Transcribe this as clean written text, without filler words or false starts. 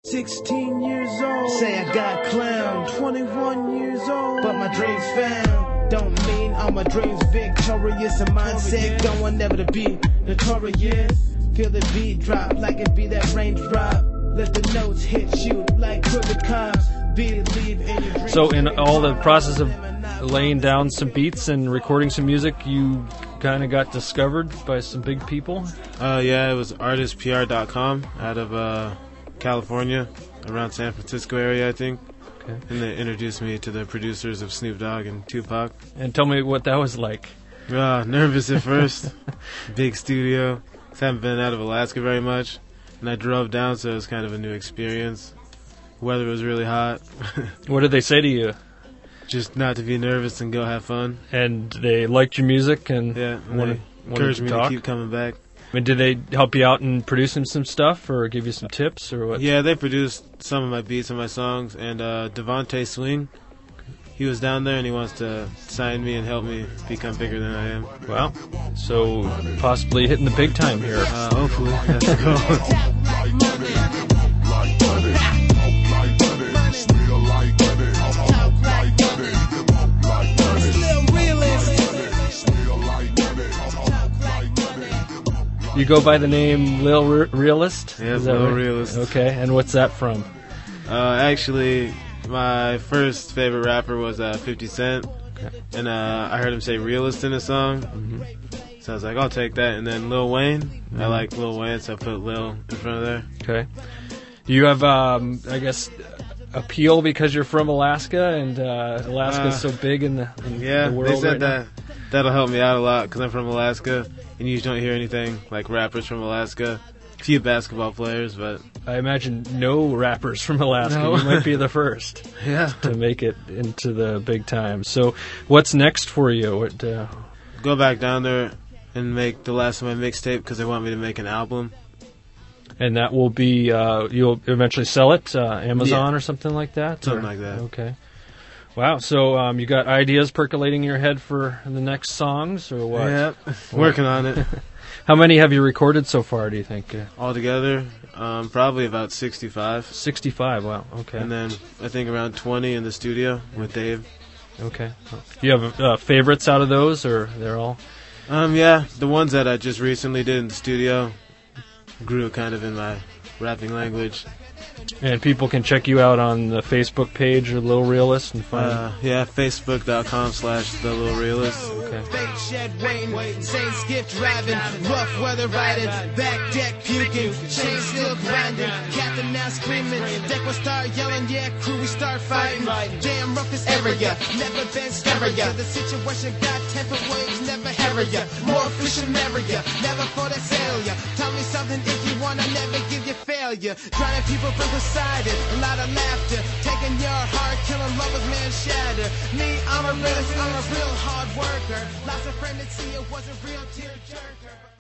16 years old, say I got clowned. 21 years old, but my dreams found. Don't mean all my dreams victorious. A mindset going never to be notorious. Feel the beat drop like it be that raindrop. Let the notes hit you like crooked cops. Believe in your dreams. So in all the process of laying down some beats and recording some music, you kind of got discovered by some big people? Yeah, it was artistpr.com out of California, around San Francisco area, I think. Okay. And they introduced me to the producers of Snoop Dogg and Tupac. And tell me what that was like. Nervous at first. Big studio. Haven't been out of Alaska very much. And I drove down, so it was kind of a new experience. Weather was really hot. What did they say to you? Just not to be nervous and go have fun. And they liked your music and yeah, and encouraged me to keep coming back. And did they help you out in producing some stuff or give you some tips or what? Yeah, they produced some of my beats and my songs. And Devontae Swing, he was down there and he wants to sign me and help me become bigger than I am. Wow. So possibly hitting the big time here. Hopefully. Let's go. You go by the name Lil Realist? Yeah, Lil Realist. Okay, and what's that from? Actually, my first favorite rapper was 50 Cent. Okay. And I heard him say realist in a song. Mm-hmm. So I was like, I'll take that. And then Lil Wayne. Mm-hmm. I like Lil Wayne, so I put Lil in front of there. Okay. You have, I guess, appeal because you're from Alaska, and Alaska's so big in the world. They said right that'll help me out a lot because I'm from Alaska, and you usually don't hear anything like rappers from Alaska. A few basketball players, but I imagine no rappers from Alaska. No. You might be the first to make it into the big time. So what's next for you? Go back down there and make the last of my mixtape because they want me to make an album. And that will be, you'll eventually sell it, Amazon or something like that? Something like that. Okay. Wow, so you got ideas percolating in your head for the next songs, or what? Yeah, working on it. How many have you recorded so far, do you think? Altogether, probably about 65. 65, wow, okay. And then I think around 20 in the studio with Dave. Okay. Do you have favorites out of those, or they're all? Yeah, the ones that I just recently did in the studio grew kind of in my rapping language. And people can check you out on the Facebook page or Lil Realist and find Facebook.com/The Lil Realist. Okay. Fake shed waiting, same skiff driving, rough weather riding, back deck puking, chain still grinding, captain now screaming, deck will start yelling, yeah, crew we start fighting, damn rough this area, never been scarier, the situation got temper waves, never harrier, more fish and merrier, never for that failure, tell me something if you want, I never give you failure, drowning people from beside it, a lot of laughter, taking your heart, killing lovers, man, shatter, me, I'm a realist, I'm a real hard worker, lots of friends that see it wasn't real tear jerker.